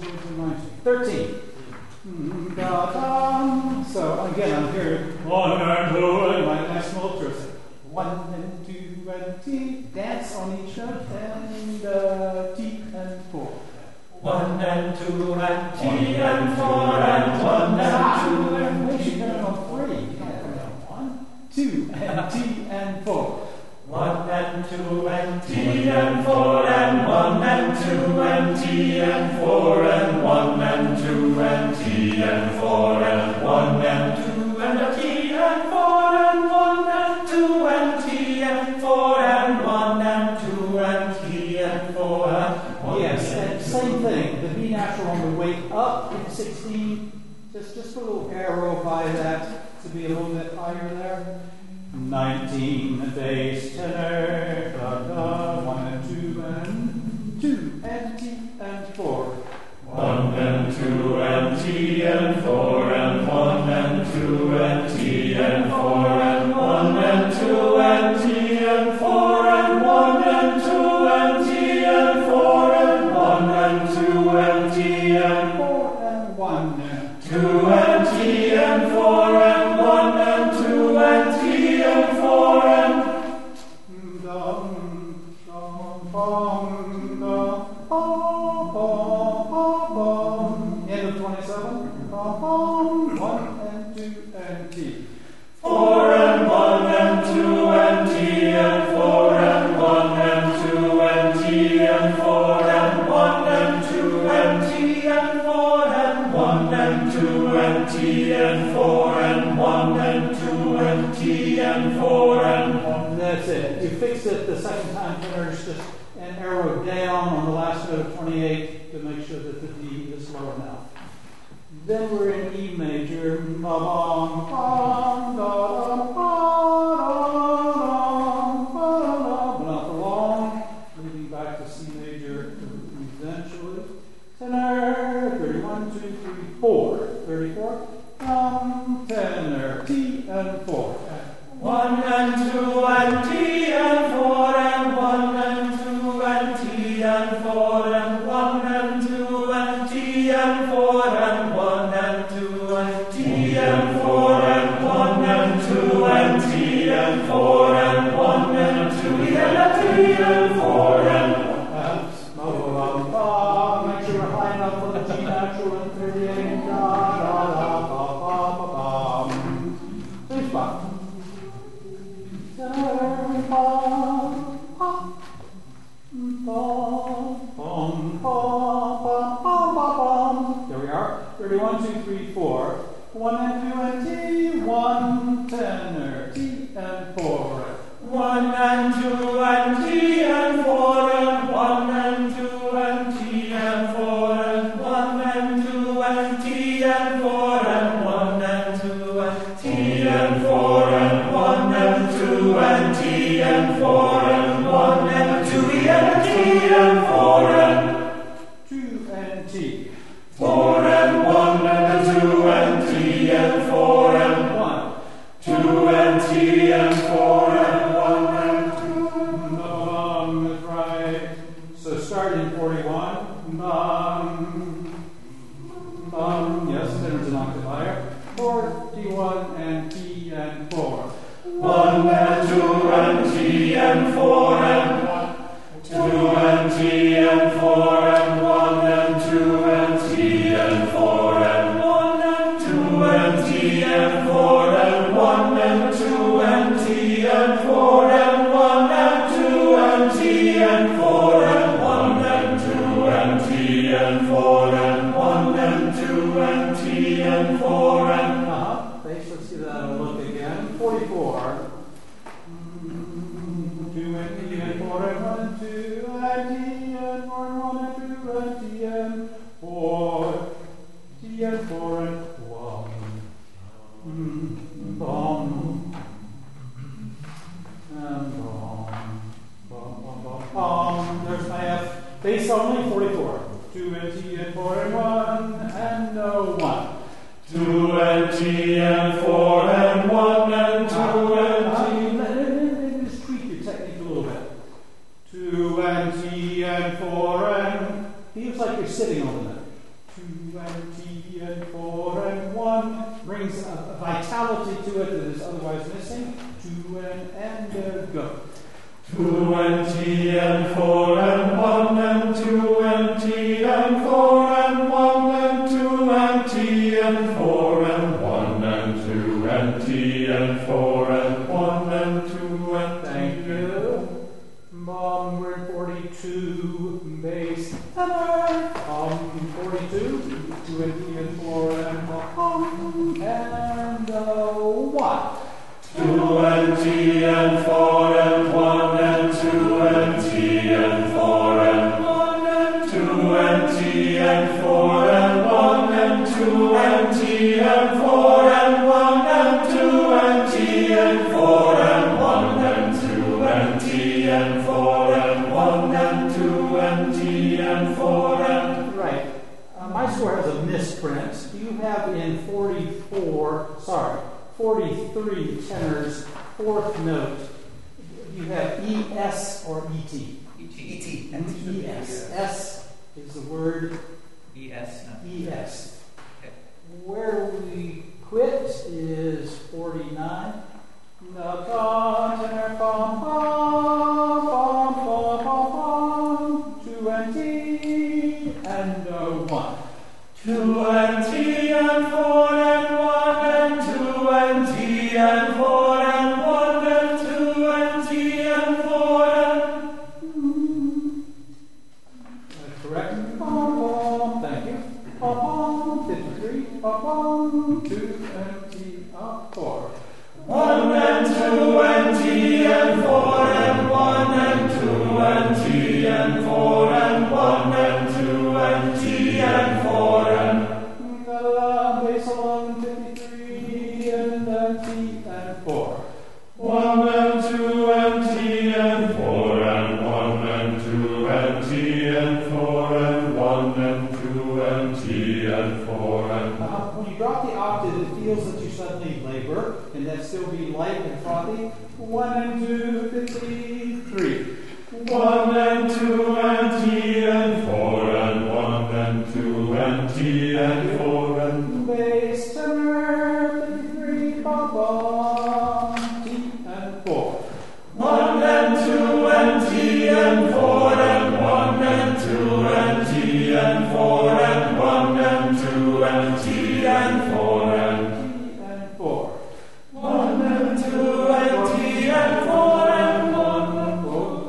13. So again, I'm hearing 1 and 2 and my nice small throat. 1 and 2 and T. Dance on each note and T and 4. 1 and 2 and T and 4 and 1 and 2 and we should turn on 3. 1, 2 and T and 4. 1 and 2 and T and 4 and 1 and 2 and T and 4 and 1 and 2 and T and 4 and 1 and 2 and a T and 4 and 1 and 2 and T and 4 and 1 and 2 and T and 4 and 1. Yes, and same thing. The B natural on the way up in 16. Just a little arrow by that to be a little bit higher there. 19, the bass tenor, da, 1 and 2 and 2 and T and 4. 1 and 2 and T and 4 and 1 and 2 and T and 4 and 1 and 2 and T and 4 and 1 and 2 and T and 4 and 1 and 2 and T and 4 and 1 and 2 and T and 4 and 1 and 2 and T and 4 and dum dum bum dum bum bum bum. End of 27. Bum bum 1 and 2 and T. 4 and 1 and 2 and T and 4 and 1 and 2 and T and 4 and 1 and 2 and T and 4 and 1 and 2 and T and 4 and 1 and 2 and T and 4 and 1. That's it. You fix it the second time, finish just an arrow down on the last note of 28 to make sure that the D is low enough. Then we're in E major. Ba-bum, bum, da-dum, ba-dum, ba-dum, but not for long. Moving back to C major eventually. Tenor, 31, 2, 3, 4. 34. Tenor, T and 4. 1 and 2 and T and 4 and 1 and 2 and T and 4 and 1 and 2 and T and 4 and 1 and 2 and T and 4 and 1 and 2 and T and 4 and 1 and 2 and T and 4 and 1. Make sure we're high enough for the G natural and 38. Da, da, da, ba, ba, ba, ba. Same spot. There we are. 31, 2, 3, 4. 1 and 2 and T. 1 tenor. T and 4. 1 and 2 and T and 4 and 1 and 2 and T and 4 and 1 and 2 and T and 4 and 1 and 2 and T and 4 and 1 and 2 and T and 4 and 1 and 2 and T and 4 and 2 and T. 4 and 1 and 2 and T and 4 and 1. 2 and T and 4 and 1 and 2. That's right. So start in 41. Yes, there's an octave higher. 41 and T and 4. 1 and 2 and T and 4 and 2 and T and 4 and 1 and 2 and T and 4 and 1 and 2 and T and 4 and 1 and 2 and T and 4 and 1 and 2 and T and 4 and 1 and 2 and T and 4 and 1 and 2 and T and 4 and Bass, let's give that a look again. 44. 2 and T and 4 and 1 and 2 and T and 4 and 1 and 2 and T and 4. T and 4 and 1. Bum. And bum. Bum. There's my F. Bass only 44. 2 and T and 4 and 1 and no 1. 2 and T and 4 and 1 and 2 and T. Just tweak your technique a little bit. 2 and T and 4 and feels like you're sitting on the note. 2 and T and 4 and 1 brings a vitality to it that is otherwise missing. 2 and go. 2 and T and 4 and 1 and 2 and T and 4 and 1 and 2 and T and 4 and 1 and 2 and T and 4 and 1 and 2 and Thank you. We're in 42 bass tenor. 42, 2 and T and 4 and 1 and 1. 2 and T and 4 and 1 and 2 and T and 4 and 1 and 2 and T and 4 and 1 and 2 and T and 4 and 1 and 2 and T and 4 and 1 and 2 and T and 4 and 1 and 2 and T and 4 and... Right. My score has a misprint. You have in 43 tenors, fourth note. You have E-S or E-T? E-T. E-S. S is the word E-S. E-S. Okay. Where we quit is 49. The tenor, bum, bum, bum, bum, bum, bum, 2 and T and 1. 2 and T and 4 and 1 and 2 and T and 4 and 1 and 2 and T and 4 and... Correct. Bum, bum, thank you. Bum, bum, 53. Bum, bum, 2 and T up 4. 1 and 2 and T and 4 and 1 and 2 and T and 4 and 1 and 2 and T and 4 and... Bass alone 53 and T and 4. 1 and 2 and T and 4 and 1 and 2 and T and 4 and 1 and 2 and T and 4 and... When you drop the octave, it feels that you suddenly labor, and that still be light and frothy. 1 and 2, 53. 1 and 2 and T and 4 and 1 and 2 and T and 4 and... Bass tenor 53, bum bum, T and 4. 1 and 2 and T and 4 and 1 and 2 and T and 4 and 1 and 2 and T and 4 and... T and 4. 1 and 2 and T and 4 and 1 and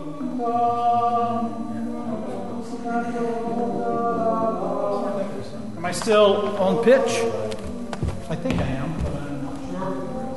4. Am I still on pitch? I think I am, but I'm not sure.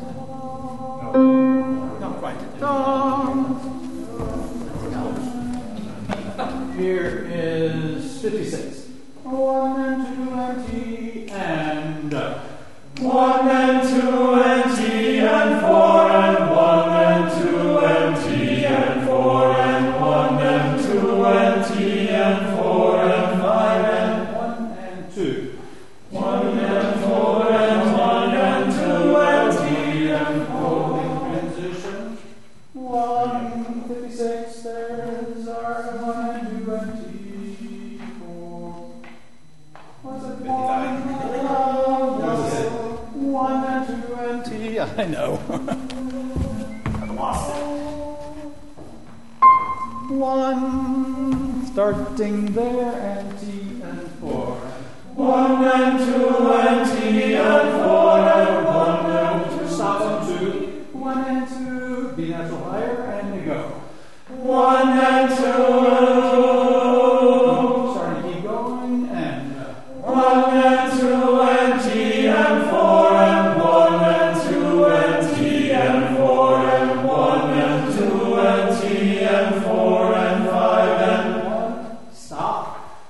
No, not quite. Here is 56. 1 and 2 and T and 1 and 2 and T and 4 and 1 and 2 and T and 4 and 1 and 2 and T and 4 and 5 and 1 and 2. 1 and 4 and 1 and 2 and T and 4. Transition. 1, 56. There's our 1 and 2 and T. 4. Was it 1? 1 and 2 and T. I know. I've lost it. 1, starting there, and T and 4. 1 and 2 and T and 4 and 1 and 2. Stop on 2. 1 and 2. B natural higher, and you go. 1 and 2. Starting to keep going, and 1 and 2 and T and 4 and 1 and 2 and T and 4 and 1 and 2 and T and 4 and 5 and 1. Stop.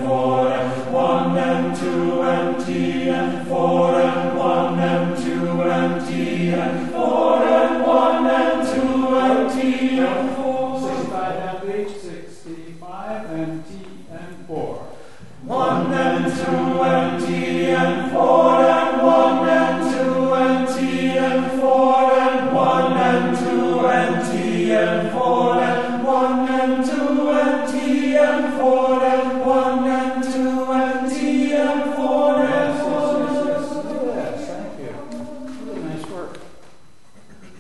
four and one and two and T and four and one and two and T and four and one and two and T and four. 65 and B, 65 and T and 4. One and two and T and four and one and two and T and four and one and two and T and four and one and two and T and four.